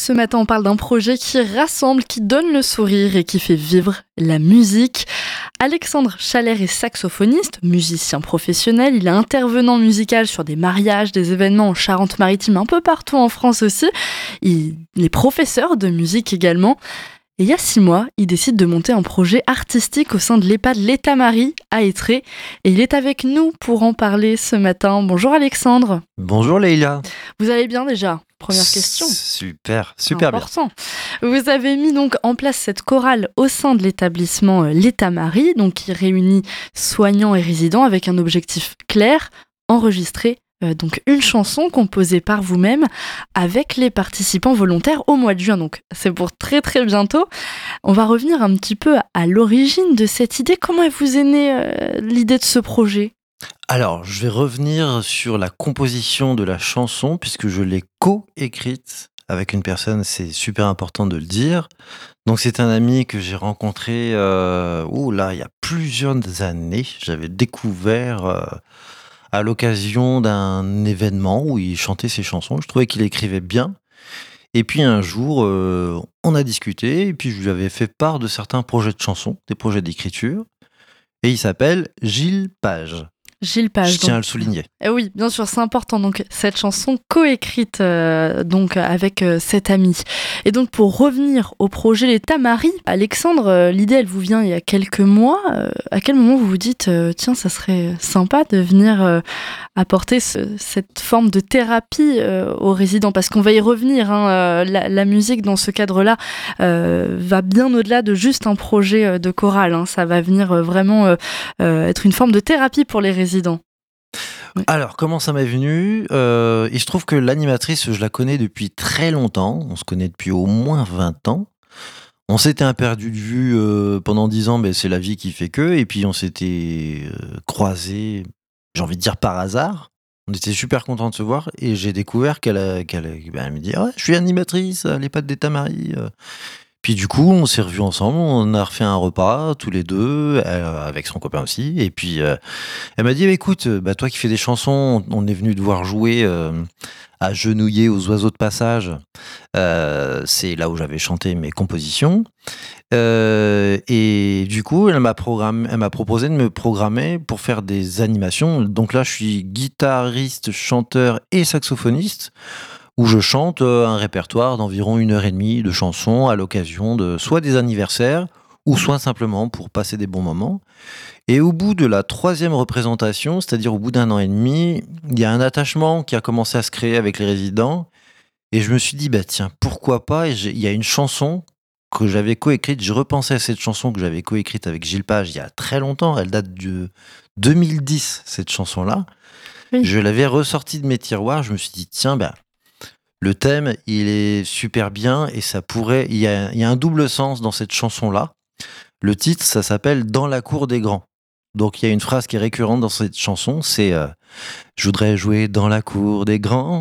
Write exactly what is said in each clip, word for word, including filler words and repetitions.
Ce matin, on parle d'un projet qui rassemble, qui donne le sourire et qui fait vivre la musique. Alexandre Chalère est saxophoniste, musicien professionnel. Il est intervenant musical sur des mariages, des événements en Charente-Maritime, un peu partout en France aussi. Il est professeur de musique également. Et il y a six mois, il décide de monter un projet artistique au sein de l'EHPAD L'État-Marie à Étré. Et il est avec nous pour en parler ce matin. Bonjour Alexandre. Bonjour Leïla. Vous allez bien déjà ? Première question. Super, super Important. bien. Vous avez mis donc en place cette chorale au sein de l'établissement L'État-Marie, donc qui réunit soignants et résidents avec un objectif clair, enregistrer Euh, donc une chanson composée par vous-même avec les participants volontaires au mois de juin. Donc c'est pour très très bientôt. On va revenir un petit peu à l'origine de cette idée. Comment vous est née euh, l'idée de ce projet ? Alors, je vais revenir sur la composition de la chanson puisque je l'ai co-écrite avec une personne, c'est super important de le dire. Donc c'est un ami que j'ai rencontré euh, oh là, il y a plusieurs années. J'avais découvert... Euh, à l'occasion d'un événement où il chantait ses chansons. Je trouvais qu'il écrivait bien. Et puis un jour, euh, on a discuté, et puis je lui avais fait part de certains projets de chansons, des projets d'écriture. Et il s'appelle Gilles Page. Gilles Page. Je tiens donc à le souligner. Eh oui, bien sûr, c'est important. Donc cette chanson coécrite euh, donc avec euh, cet ami. Et donc pour revenir au projet L'État-Marie, Alexandre, euh, l'idée elle vous vient il y a quelques mois. Euh, à quel moment vous vous dites euh, tiens, ça serait sympa de venir euh, apporter ce, cette forme de thérapie euh, aux résidents, parce qu'on va y revenir. Hein, euh, la, la musique dans ce cadre-là euh, va bien au-delà de juste un projet de chorale. Hein, ça va venir euh, vraiment euh, euh, être une forme de thérapie pour les résidents. Oui. Alors, comment ça m'est venu ? euh, Il se trouve que l'animatrice, je la connais depuis très longtemps. On se connaît depuis au moins vingt ans. On s'était un perdu de vue euh, pendant dix ans, mais c'est la vie qui fait que. Et puis, on s'était euh, croisés, j'ai envie de dire par hasard. On était super contents de se voir. Et j'ai découvert qu'elle, a, qu'elle, a, ben, elle me dit ouais, « Je suis animatrice à l'EHPAD L'État-Marie. » Puis du coup, on s'est revus ensemble, on a refait un repas, tous les deux, euh, avec son copain aussi. Et puis, euh, elle m'a dit, écoute, bah, toi qui fais des chansons, on est venu te voir jouer euh, à Genouiller aux oiseaux de passage. Euh, c'est là où j'avais chanté mes compositions. Euh, et du coup, elle m'a, programmé, elle m'a proposé de me programmer pour faire des animations. Donc là, je suis guitariste, chanteur et saxophoniste, où je chante un répertoire d'environ une heure et demie de chansons à l'occasion de soit des anniversaires ou soit simplement pour passer des bons moments. Et au bout de la troisième représentation, c'est-à-dire au bout d'un an et demi, il y a un attachement qui a commencé à se créer avec les résidents. Et je me suis dit, bah tiens, pourquoi pas ? Et il y a une chanson que j'avais coécrite, je repensais à cette chanson que j'avais coécrite avec Gilles Page il y a très longtemps, elle date de deux mille dix, cette chanson-là. Oui. Je l'avais ressortie de mes tiroirs, je me suis dit, tiens, bah, le thème, il est super bien et ça pourrait... Il y a, il y a un double sens dans cette chanson-là. Le titre, ça s'appelle « Dans la cour des grands ». Donc, il y a une phrase qui est récurrente dans cette chanson, c'est euh, « Je voudrais jouer dans la cour des grands ».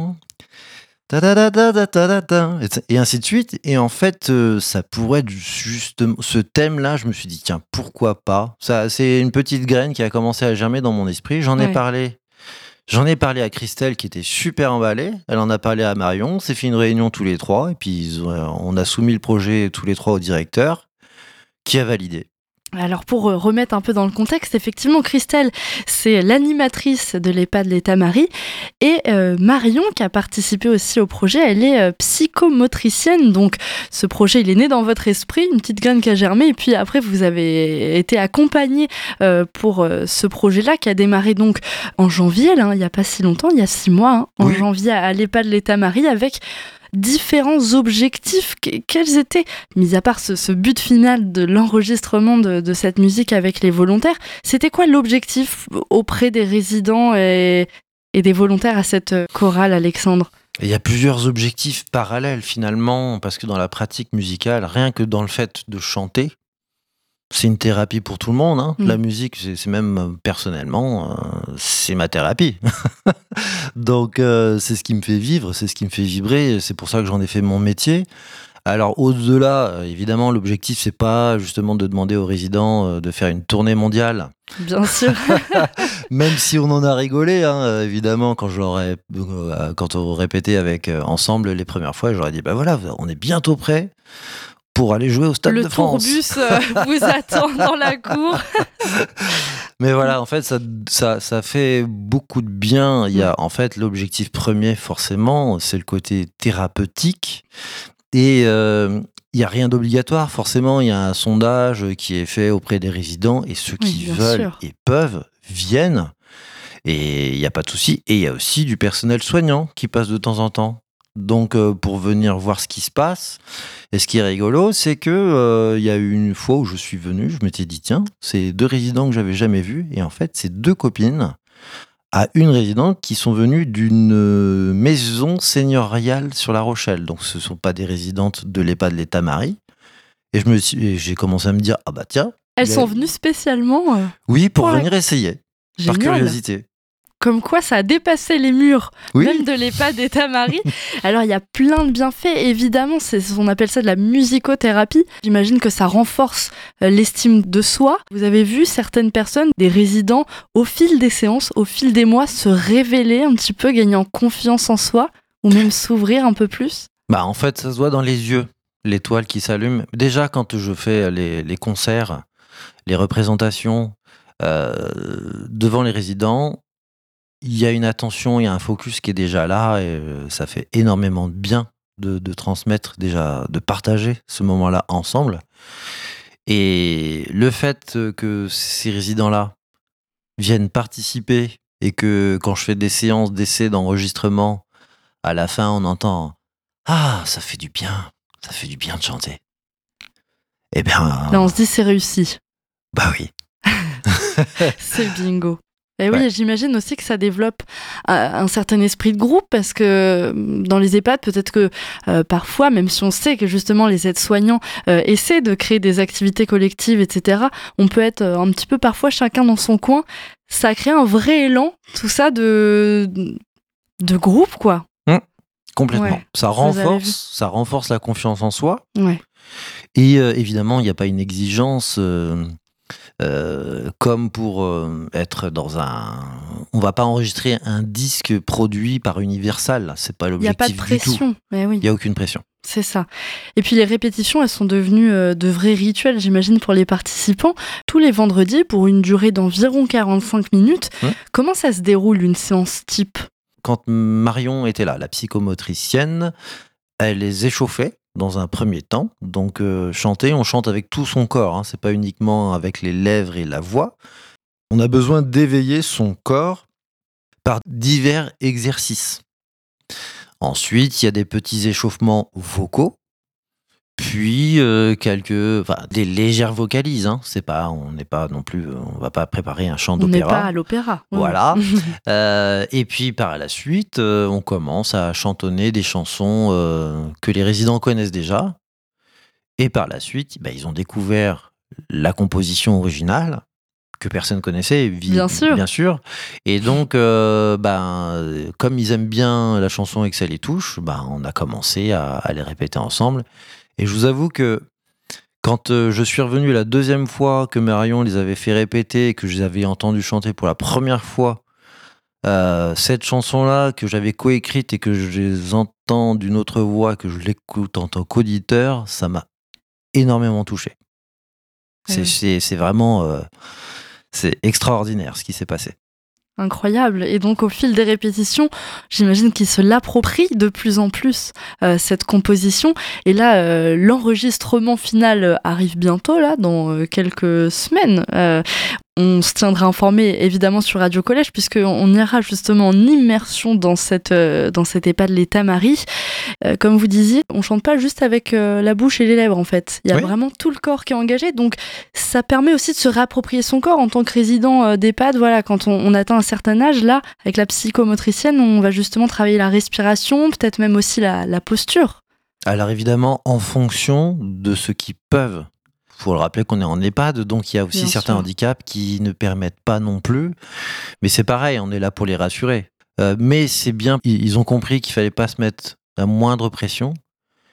Et ainsi de suite. Et en fait, euh, ça pourrait être justement... Ce thème-là, je me suis dit, tiens, pourquoi pas ? Ça, c'est une petite graine qui a commencé à germer dans mon esprit. J'en ai ouais. parlé... J'en ai parlé à Christelle qui était super emballée, elle en a parlé à Marion, on s'est fait une réunion tous les trois et puis on a soumis le projet tous les trois au directeur qui a validé. Alors pour remettre un peu dans le contexte, effectivement Christelle, c'est l'animatrice de l'EHPAD L'État-Marie et euh, Marion qui a participé aussi au projet, elle est euh, psychomotricienne, donc ce projet il est né dans votre esprit, une petite graine qui a germé et puis après vous avez été accompagnée euh, pour euh, ce projet-là qui a démarré donc en janvier, là, il n'y a pas si longtemps, il y a six mois, hein, en oui. janvier à l'EHPAD L'État-Marie avec différents objectifs. Quels étaient, mis à part ce, ce but final de l'enregistrement de, de cette musique avec les volontaires, c'était quoi l'objectif auprès des résidents et, et des volontaires à cette chorale, Alexandre ? Il y a plusieurs objectifs parallèles finalement, parce que dans la pratique musicale, rien que dans le fait de chanter, c'est une thérapie pour tout le monde. Hein. Mmh. La musique, c'est, c'est même personnellement, euh, c'est ma thérapie. Donc, euh, c'est ce qui me fait vivre, c'est ce qui me fait vibrer. C'est pour ça que j'en ai fait mon métier. Alors au-delà, euh, évidemment, l'objectif c'est pas justement de demander aux résidents euh, de faire une tournée mondiale. Bien sûr. Même si on en a rigolé, hein, euh, évidemment, quand je leur ai- euh, quand on répétait avec euh, ensemble les premières fois, j'aurais dit bah voilà, on est bientôt prêt pour aller jouer au Stade Le de France. tourbus euh, vous attend dans la cour. Mais voilà, en fait, ça, ça, ça fait beaucoup de bien. Il y a en fait l'objectif premier, forcément, c'est le côté thérapeutique. Et euh, il n'y a rien d'obligatoire, forcément. Il y a un sondage qui est fait auprès des résidents et ceux Oui, qui bien veulent sûr. et peuvent viennent. Et il n'y a pas de souci. Et il y a aussi du personnel soignant qui passe de temps en temps. Donc, euh, pour venir voir ce qui se passe. Et ce qui est rigolo, c'est que euh, il y a eu une fois où je suis venu, je m'étais dit, tiens, c'est deux résidents que j'avais jamais vus. Et en fait, c'est deux copines à une résidente qui sont venues d'une euh, maison seigneuriale sur La Rochelle. Donc, ce ne sont pas des résidentes de l'EHPAD de l'État-Marie. Et je me suis, et j'ai commencé à me dire, ah bah tiens. Elles il y a- sont venues spécialement euh, Oui, pour pour la- venir essayer, par Génial. curiosité. Comme quoi, ça a dépassé les murs, Oui. même de l'EHPAD d'État-Marie. Alors, il y a plein de bienfaits. Évidemment, c'est, on appelle ça de la musicothérapie. J'imagine que ça renforce euh, l'estime de soi. Vous avez vu certaines personnes, des résidents, au fil des séances, au fil des mois, se révéler un petit peu, gagner en confiance en soi, ou même s'ouvrir un peu plus. Bah, en fait, ça se voit dans les yeux, l'étoile qui s'allume. Déjà, quand je fais les, les concerts, les représentations euh, devant les résidents, il y a une attention, il y a un focus qui est déjà là et euh, ça fait énormément de bien de, de transmettre, déjà, de partager ce moment-là ensemble. Et le fait que ces résidents-là viennent participer et que quand je fais des séances d'essai d'enregistrement, à la fin, on entend « Ah, ça fait du bien, ça fait du bien de chanter. » Eh bien, Là, on se dit c'est réussi. bah oui. C'est bingo. Et oui, Ouais. j'imagine aussi que ça développe euh, un certain esprit de groupe parce que euh, dans les EHPAD, peut-être que euh, parfois, même si on sait que justement les aides-soignants euh, essaient de créer des activités collectives, et cetera, on peut être euh, un petit peu parfois chacun dans son coin. Ça crée un vrai élan, tout ça de, de groupe, quoi. Complètement. Ouais, Ça vous avez vu. renforce, ça renforce la confiance en soi. Ouais. Et euh, évidemment, il n'y a pas une exigence euh, euh, comme pour euh, être dans un. On va pas enregistrer un disque produit par Universal. C'est pas Il n'y a pas de l'objectif du tout. pression. Mais oui. Il n'y a aucune pression. C'est ça. Et puis les répétitions, elles sont devenues euh, de vrais rituels, j'imagine, pour les participants. Tous les vendredis, pour une durée d'environ quarante-cinq minutes. Mmh. Comment ça se déroule, une séance type ? Quand Marion était là, la psychomotricienne, elle les échauffait dans un premier temps. Donc euh, chanter, on chante avec tout son corps. Hein. C'est pas uniquement avec les lèvres et la voix. On a besoin d'éveiller son corps par divers exercices. Ensuite, il y a des petits échauffements vocaux, puis euh, quelques, enfin, des légères vocalises. Hein. C'est pas, on n'est pas non plus, on va pas préparer un chant On n'est d'opéra. pas à l'opéra. Oui. Voilà. Euh, et puis par la suite, euh, on commence à chantonner des chansons euh, que les résidents connaissent déjà. Et par la suite, bah, ils ont découvert la composition originale que personne connaissait, vi- Bien sûr. bien sûr. Et donc, euh, ben, comme ils aiment bien la chanson et que ça les touche, ben, on a commencé à, à les répéter ensemble. Et je vous avoue que quand euh, je suis revenu la deuxième fois que Marion les avait fait répéter et que je les avais entendus chanter pour la première fois, euh, cette chanson-là que j'avais coécrite et que je les entends d'une autre voix, que je l'écoute en tant qu'auditeur, ça m'a énormément touché. C'est, Ouais. c'est, c'est vraiment euh, c'est extraordinaire ce qui s'est passé. Incroyable. Et donc, au fil des répétitions, j'imagine qu'ils se l'approprient de plus en plus, euh, cette composition. Et là, euh, l'enregistrement final arrive bientôt, là, dans euh, quelques semaines. Euh, on se tiendra informé, évidemment, sur Radio Collège, puisqu'on ira justement en immersion dans cette, euh, dans cette EHPAD de l'État-Marie. Euh, comme vous disiez, on chante pas juste avec euh, la bouche et les lèvres, en fait. Il y a Oui. vraiment tout le corps qui est engagé. Donc, ça permet aussi de se réapproprier son corps en tant que résident euh, d'EHPAD. Voilà, quand on, on atteint un certain âge, là, avec la psychomotricienne, on va justement travailler la respiration, peut-être même aussi la, la posture. Alors évidemment, en fonction de ce qu'ils peuvent. Il faut le rappeler qu'on est en EHPAD, donc il y a aussi Bien certains sûr. handicaps qui ne permettent pas non plus. Mais c'est pareil, on est là pour les rassurer. Euh, mais c'est bien, ils ils ont compris qu'il fallait pas se mettre la moindre pression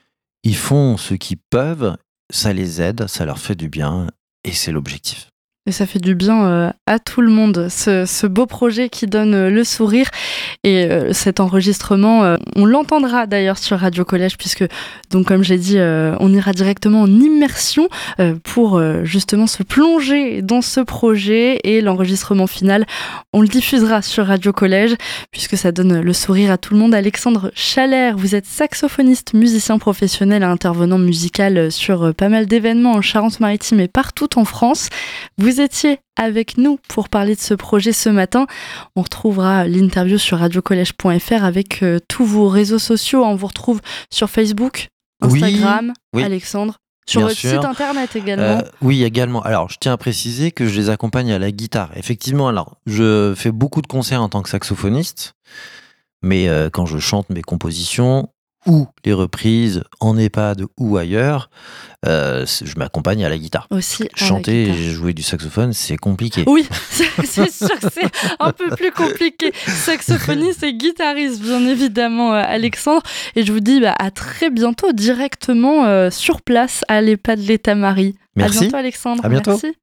ils font ce qu'ils peuvent, ça les aide, ça leur fait du bien, et c'est l'objectif. Et ça fait du bien euh, à tout le monde, ce, ce beau projet qui donne euh, le sourire. Et euh, cet enregistrement, euh, on l'entendra d'ailleurs sur Radio Collège, puisque, donc, comme j'ai dit, euh, on ira directement en immersion euh, pour euh, justement se plonger dans ce projet. Et l'enregistrement final, on le diffusera sur Radio Collège, puisque ça donne le sourire à tout le monde. Alexandre Chalère, vous êtes saxophoniste, musicien professionnel et intervenant musical sur euh, pas mal d'événements en Charente-Maritime et partout en France. Vous Vous étiez avec nous pour parler de ce projet ce matin. On retrouvera l'interview sur radio collège point f r avec euh, tous vos réseaux sociaux. On vous retrouve sur Facebook, Instagram, oui, oui, Alexandre, sur votre sûr. site internet également. Euh, oui, également. Alors, je tiens à préciser que je les accompagne à la guitare. Effectivement, alors, je fais beaucoup de concerts en tant que saxophoniste, mais euh, quand je chante mes compositions ou les reprises en EHPAD ou ailleurs, euh, je m'accompagne à la guitare. Aussi à Chanter la guitare. et jouer du saxophone, c'est compliqué. Oui, c'est, c'est sûr que c'est un peu plus compliqué. Saxophoniste et guitariste, bien évidemment, Alexandre. Et je vous dis bah, à très bientôt, directement euh, sur place à l'EHPAD L'État Marie. Merci. À bientôt, Alexandre. À bientôt. Merci.